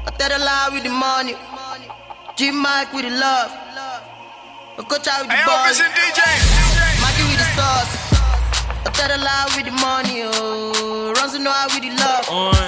I tell the lie with the money. G-Mike with the love. I coach out with the ball. Mikey with the sauce. I tell the lie with the money. Oh, runs to know how with the love.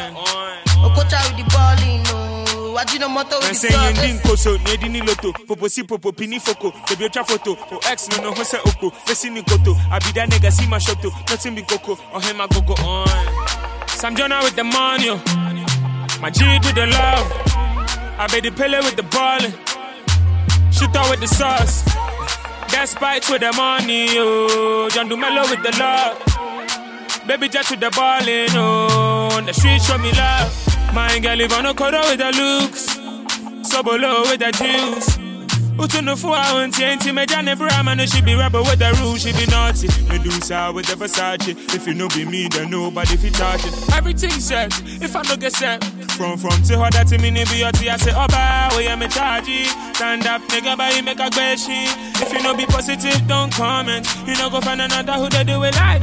I coach out with the balling. Oh, I do no motor with the sauce. Saying Koso, Nedini Loto, Poposi Popo, Pini Foko, the Biotra photo, or X no Jose Oko, Vesini Koto, I be that nigga, see my shoto, nothing be Coco, or him I go on. Sam Jonah with the money. My G with the love, I bet the Pele with the ballin', shoot out with the sauce, that Spikes with the money, oh, John Dumelo with the love, baby Jet with the ballin', oh, on the street show me love, my girl live on a corridor with the looks, Sobolo with the juice, Utunufu auntie, me Jane Brahma, no she be rebel with the rules, she be naughty, Medusa with the Versace, if you know be me, then nobody fit touch it, everything set, if I don't get set, from to her that me be your tea, I say, Oba, we am a chargy, stand up, nigga, but you make a question, if you know be positive, don't comment, you know go find another who they do it like.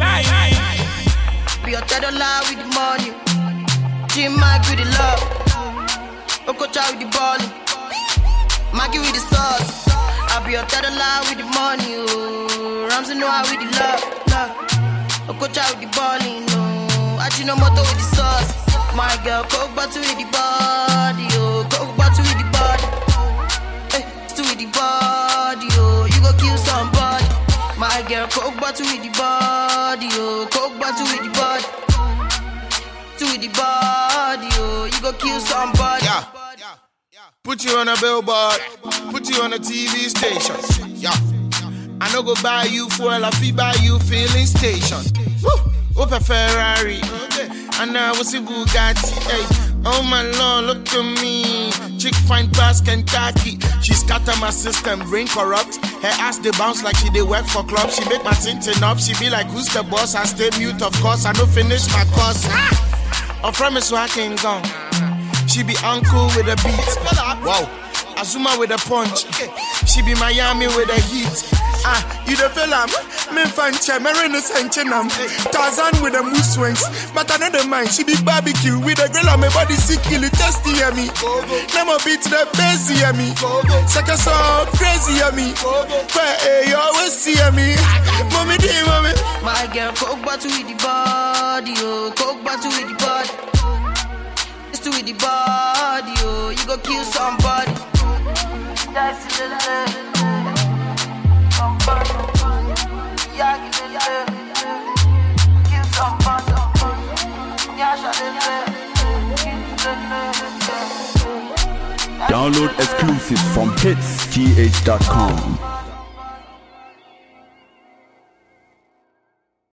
Be your tell the lie with the money, G-Mike with the love, Okocha with the ballin', Maggie with the sauce, I be your tell the lie with the money, oh, Ramsey know how with the love, Okocha with the ballin', oh, I do no motor with the sauce. My girl, coke bottle with the body, oh, coke bottle with the body, still with the body, oh, you go kill somebody. My girl, coke bottle with the body, oh, coke bottle with the body, still with the body, oh, you go kill somebody. Yeah. Put you on a billboard, put you on a TV station. Yeah. I no go buy you fuel, I fee buy you filling station. Woo! Open Ferrari, and now what's a Bugatti? Hey, oh my Lord, look at me. Chick fine pass Kentucky. She scatter my system, brain corrupt. Her ass they bounce like she they work for club. She make my tintin up. She be like, who's the boss? I stay mute, of course. I no finish my course. I promise so I can go. She be uncle with a beat. Wow. Azuma with a punch. She be Miami with a heat. You the fella, me fancha, Marino Sanchenam. Tarzan with the moose swings. But another mind, she be barbecue with a grill on my body sick, kill it, testy me. Never beat the best me. Second so crazy me. Where you always see me. Mommy, dear mommy. My girl, coke bottle with the body, oh, coke bottle with the body. It's to with the body, oh, you go kill somebody. That's it. Download exclusives from hitsgh.com.